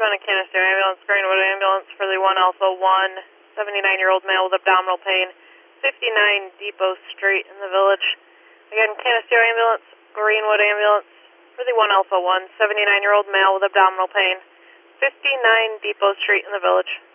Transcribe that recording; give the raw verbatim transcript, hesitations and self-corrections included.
on a Canister ambulance, Greenwood ambulance for the one Alpha one, seventy-nine-year-old male with abdominal pain, fifty-nine Depot Street in the village. Again, Canister ambulance, Greenwood ambulance for the one Alpha one, seventy-nine-year-old male with abdominal pain, fifty-nine Depot Street in the village.